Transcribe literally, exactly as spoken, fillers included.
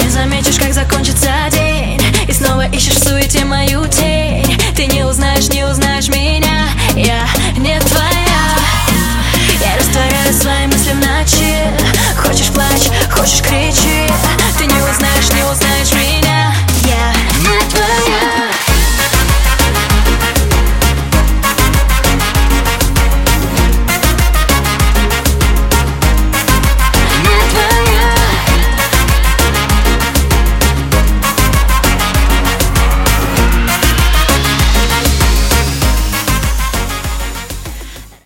заметишь, как закончится день, и снова ищешь в суете мою тень.